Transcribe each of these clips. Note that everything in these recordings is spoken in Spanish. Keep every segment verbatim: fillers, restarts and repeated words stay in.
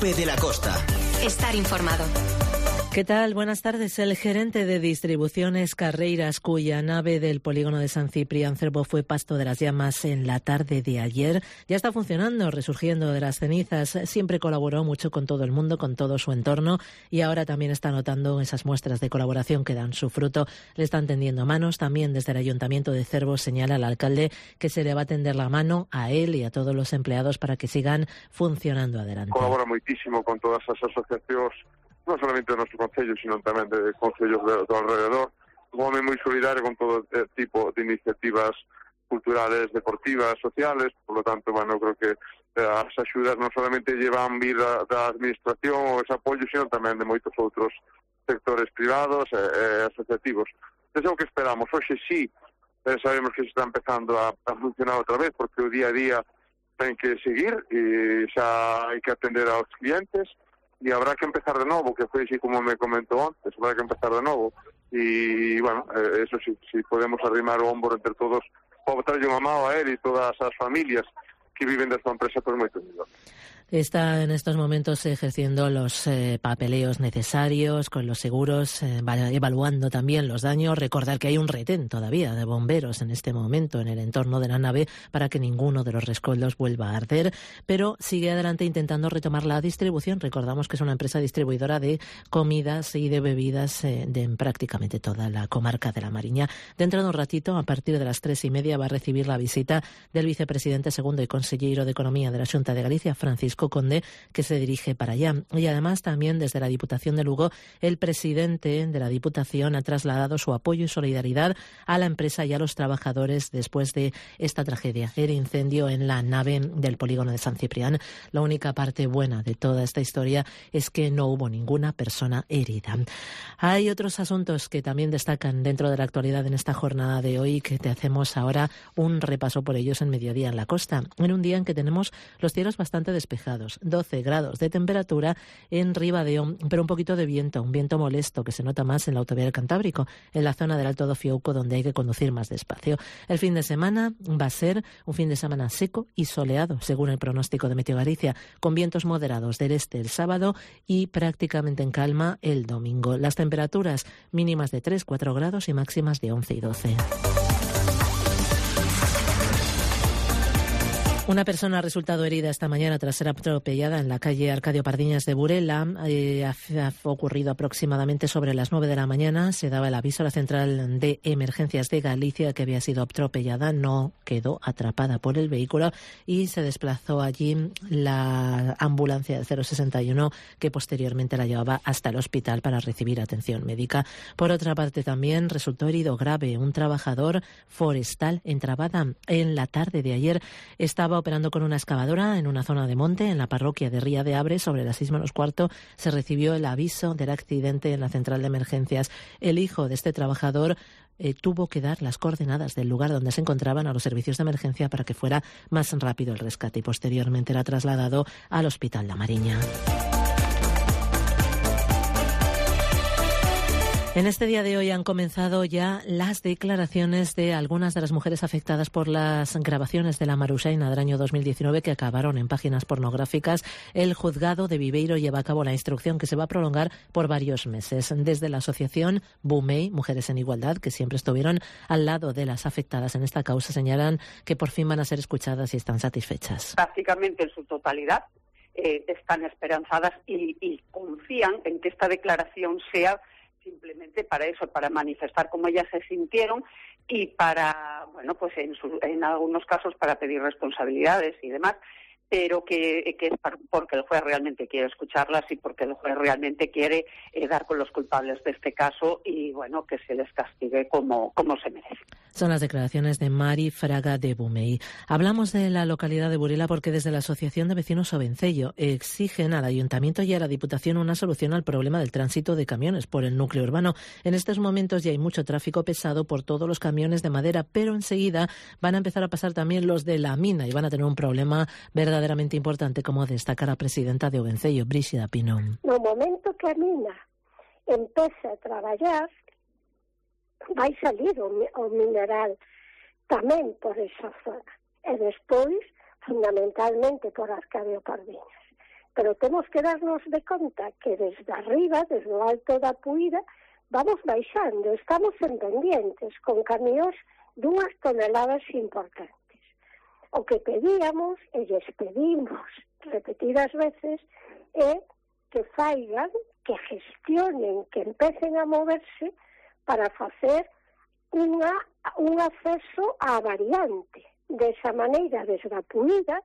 Lope de la Costa. Estar informado. ¿Qué tal? Buenas tardes. El gerente de Distribuciones Carreiras, cuya nave del polígono de San Ciprián Cervo fue pasto de las llamas en la tarde de ayer, ya está funcionando, resurgiendo de las cenizas. Siempre colaboró mucho con todo el mundo, con todo su entorno, y ahora también está notando esas muestras de colaboración que dan su fruto. Le están tendiendo manos. También desde el Ayuntamiento de Cervo señala al alcalde que se le va a tender la mano a él y a todos los empleados para que sigan funcionando adelante. Colabora muchísimo con todas as asociacións, non solamente do noso concello, sino tamén de concellos do, do alrededor. Un home moi solidario con todo tipo de iniciativas culturales, deportivas, sociales. Por lo tanto, bueno, creo que as axudas non solamente llevan vir da, da administración ou ese apoio, sino tamén de moitos outros sectores privados e, e asociativos. Eso é o que esperamos. Hoxe sí, eh, sabemos que se está empezando a, a funcionar outra vez, porque o día a día ten que seguir e xa hai que atender aos clientes, y habrá que empezar de novo, que foi así como me comentó antes, habrá que empezar de novo. Y bueno, eh, eso sí, si podemos arrimar o hombro entre todos, para botarlle unha mão a él e todas as familias que viven desta empresa, pues moito mellor. Está en estos momentos ejerciendo los eh, papeleos necesarios con los seguros, eh, evaluando también los daños. Recordar que hay un retén todavía de bomberos en este momento en el entorno de la nave para que ninguno de los rescoldos vuelva a arder, pero sigue adelante intentando retomar la distribución. Recordamos que es una empresa distribuidora de comidas y de bebidas eh, de en prácticamente toda la comarca de la Mariña. Dentro de un ratito, a partir de las tres y media, va a recibir la visita del vicepresidente segundo y consejero de Economía de la Xunta de Galicia, Francisco Conde, que se dirige para allá. Y además también desde la Diputación de Lugo, el presidente de la Diputación ha trasladado su apoyo y solidaridad a la empresa y a los trabajadores después de esta tragedia, el incendio en la nave del polígono de San Ciprián. La única parte buena de toda esta historia es que no hubo ninguna persona herida. Hay otros asuntos que también destacan dentro de la actualidad en esta jornada de hoy, que te hacemos ahora un repaso por ellos en Mediodía en la Costa, en un día en que tenemos los cielos bastante despejados, doce grados de temperatura en Ribadeo, pero un poquito de viento, un viento molesto que se nota más en la autovía del Cantábrico, en la zona del Alto do Fiouco, donde hay que conducir más despacio. El fin de semana va a ser un fin de semana seco y soleado, según el pronóstico de Meteo Galicia, con vientos moderados del este el sábado y prácticamente en calma el domingo. Las temperaturas mínimas de tres a cuatro grados y máximas de once y doce. Una persona ha resultado herida esta mañana tras ser atropellada en la calle Arcadio Pardiñas de Burela. Eh, ha, ha ocurrido aproximadamente sobre las nueve de la mañana. Se daba el aviso a la Central de Emergencias de Galicia que había sido atropellada. No quedó atrapada por el vehículo y se desplazó allí la ambulancia del cero sesenta y uno, que posteriormente la llevaba hasta el hospital para recibir atención médica. Por otra parte, también resultó herido grave un trabajador forestal en Trabada. En la tarde de ayer estaba operando con una excavadora en una zona de monte en la parroquia de Ría de Abre. Sobre las seis menos cuarto se recibió el aviso del accidente en la central de emergencias. El hijo de este trabajador eh, tuvo que dar las coordenadas del lugar donde se encontraban a los servicios de emergencia para que fuera más rápido el rescate, y posteriormente era trasladado al Hospital La Mariña. En este día de hoy han comenzado ya las declaraciones de algunas de las mujeres afectadas por las grabaciones de la Maruxaina del año dos mil diecinueve que acabaron en páginas pornográficas. El juzgado de Viveiro lleva a cabo la instrucción, que se va a prolongar por varios meses. Desde la asociación Bumei, Mujeres en Igualdad, que siempre estuvieron al lado de las afectadas en esta causa, señalan que por fin van a ser escuchadas y están satisfechas. Prácticamente en su totalidad eh, están esperanzadas y, y confían en que esta declaración sea simplemente para eso, para manifestar cómo ellas se sintieron y para, bueno, pues en, su, en algunos casos para pedir responsabilidades y demás, pero que, que es porque el juez realmente quiere escucharlas y porque el juez realmente quiere eh, dar con los culpables de este caso y, bueno, que se les castigue como, como se merece. Son las declaraciones de Mari Fraga de Bumei. Hablamos de la localidad de Burela porque desde la Asociación de Vecinos Ovencello exigen al Ayuntamiento y a la Diputación una solución al problema del tránsito de camiones por el núcleo urbano. En estos momentos ya hay mucho tráfico pesado por todos los camiones de madera, pero enseguida van a empezar a pasar también los de la mina y van a tener un problema verdaderamente importante, como destaca la presidenta de Ovencello, Brígida Pino. No momento que a mina empece a traballar, vai salir o, o mineral tamén por esa zona e despois fundamentalmente por Arcadio Pardiñas. pero temos que darnos de conta que desde arriba, desde o alto da Puida, vamos baixando, estamos en pendientes, con camións dunhas toneladas importantes. O que pedíamos, e lles pedimos repetidas veces, é que faigan, que gestionen, que empecen a moverse para facer unha, un acceso á variante. Desa maneira, desde a Puida,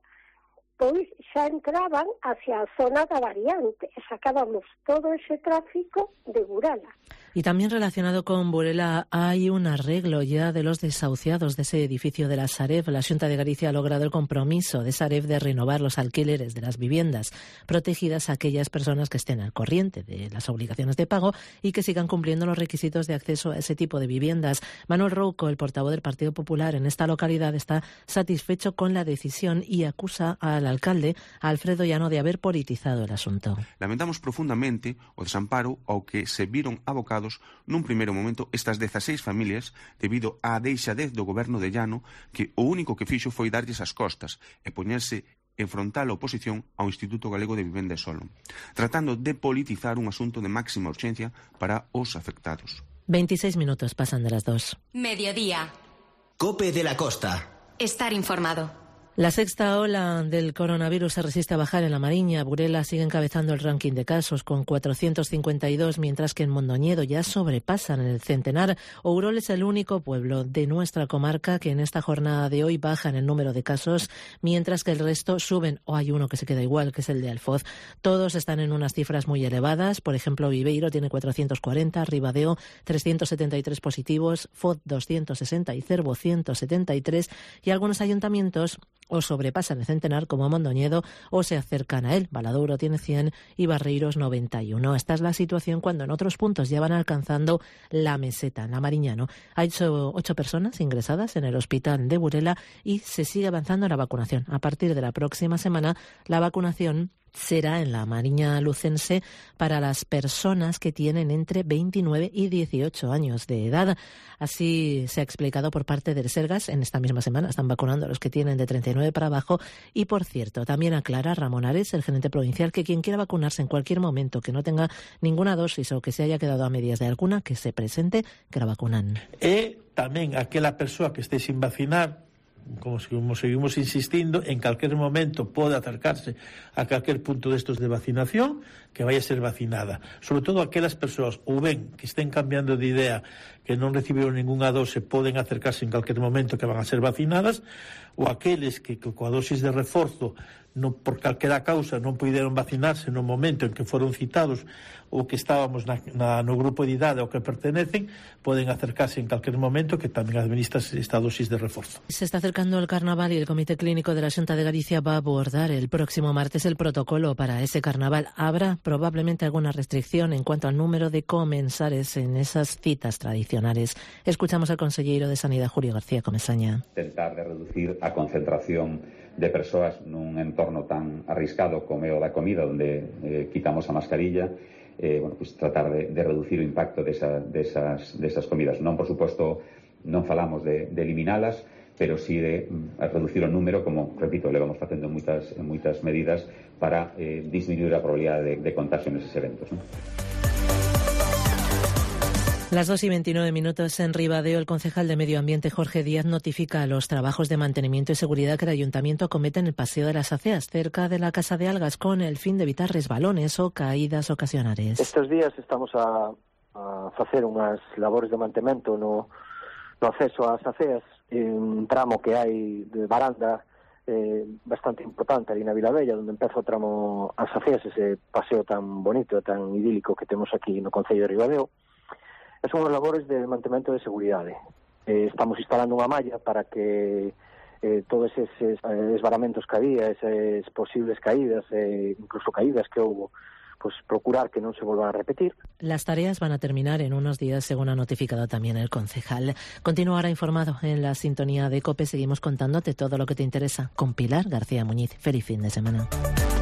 pois xa entraban hacia a zona da variante e sacábamos todo ese tráfico de Burela. Y también relacionado con Burela hay un arreglo ya de los desahuciados de ese edificio de la Sareb. La Xunta de Galicia ha logrado el compromiso de Sareb de renovar los alquileres de las viviendas protegidas a aquellas personas que estén al corriente de las obligaciones de pago y que sigan cumpliendo los requisitos de acceso a ese tipo de viviendas. Manuel Rouco, el portavoz del Partido Popular en esta localidad, está satisfecho con la decisión y acusa al alcalde, Alfredo Llano, de haber politizado el asunto. Lamentamos profundamente o desamparo ao que se viron abocados nun primeiro momento estas dezaseis familias debido á deixadez do goberno de Llano, que o único que fixo foi darlles as costas e poñerse en frontal oposición ao Instituto Galego de Vivenda e Solo, tratando de politizar un asunto de máxima urxencia para os afectados. veintiséis minutos pasan de las dos. Mediodía. COPE de la Costa. Estar informado. La sexta ola del coronavirus se resiste a bajar en La Mariña. Burela sigue encabezando el ranking de casos con cuatrocientos cincuenta y dos, mientras que en Mondoñedo ya sobrepasan el centenar. Ourol es el único pueblo de nuestra comarca que en esta jornada de hoy baja en el número de casos, mientras que el resto suben, o hay uno que se queda igual, que es el de Alfoz. Todos están en unas cifras muy elevadas. Por ejemplo, Viveiro tiene cuatrocientos cuarenta, Ribadeo trescientos setenta y tres positivos, Foz doscientos sesenta y Cervo ciento setenta y tres, y algunos ayuntamientos o sobrepasan el centenar como Mondoñedo o se acercan a él. Valadouro tiene cien y Barreiros noventa y uno. Esta es la situación cuando en otros puntos ya van alcanzando la meseta. En La Mariña, ¿no? Hay ocho, ocho personas ingresadas en el hospital de Burela y se sigue avanzando en la vacunación. A partir de la próxima semana, la vacunación será en La Mariña lucense para las personas que tienen entre veintinueve y dieciocho años de edad. Así se ha explicado por parte del Sergas. En esta misma semana están vacunando a los que tienen de treinta y nueve para abajo. Y, por cierto, también aclara Ramón Ares, el gerente provincial, que quien quiera vacunarse en cualquier momento, que no tenga ninguna dosis o que se haya quedado a medias de alguna, que se presente, que la vacunan. E tamén aquela persoa que este sin vacinar, como seguimos insistindo, en calquer momento pode acercarse a calquer punto destos de vacinación, que vaya a ser vacinada. Sobre todo aquelas persoas, ou ben que estén cambiando de idea, que non recibiron ninguna dose, poden acercarse en calquer momento que van a ser vacinadas, ou aqueles que, que coa dosis de reforzo non, por calquera causa non puideron vacinarse no momento en que foron citados ou que estábamos na, na, no grupo de idade ao que pertenecen, poden acercarse en calquer momento que tamén administra esta dosis de reforzo. Se está acercando el carnaval y el Comité Clínico de la Xunta de Galicia va a abordar el próximo martes el protocolo para ese carnaval. Habrá probablemente alguna restricción en cuanto al número de comensales en esas citas tradicionales. Escuchamos al consejero de Sanidade, Julio García Comesaña. Tentar de reducir a concentración de persoas nun entorno tan arriscado como é o da comida, onde eh, quitamos a mascarilla, eh, bueno, pues tratar de, de reducir o impacto desa, desas, desas comidas. Non, por suposto, non falamos de, de eliminalas, pero sí de mm, reducir o número, como, repito, le vamos facendo moitas, moitas medidas para eh, disminuir a probabilidade de, de contagio neses eventos, ¿no? Las dos y veintinueve minutos en Ribadeo, el concejal de Medio Ambiente, Jorge Díaz, notifica los trabajos de mantenimiento y seguridad que el ayuntamiento acomete en el Paseo de las Aceas, cerca de la Casa de Algas, con el fin de evitar resbalones o caídas ocasionales. Estes días estamos a, a facer unhas labores de mantemento no, no acceso ás aceas, un tramo que hai de baranda eh, bastante importante ali na Vilabella, onde empeza o tramo ás aceas, ese paseo tan bonito, tan idílico que temos aquí no Concello de Ribadeo. E son as labores de mantemento de seguridade. Eh, estamos instalando unha malla para que eh, todos eses eh, esvaramentos que había, esas posibles caídas, eh, incluso caídas que houve, pues procurar que non se volvan a repetir. Las tareas van a terminar en unos días, según ha notificado también el concejal. Continúa ahora informado en la sintonía de COPE. Seguimos contándote todo lo que te interesa con Pilar García Muñiz. Feliz fin de semana.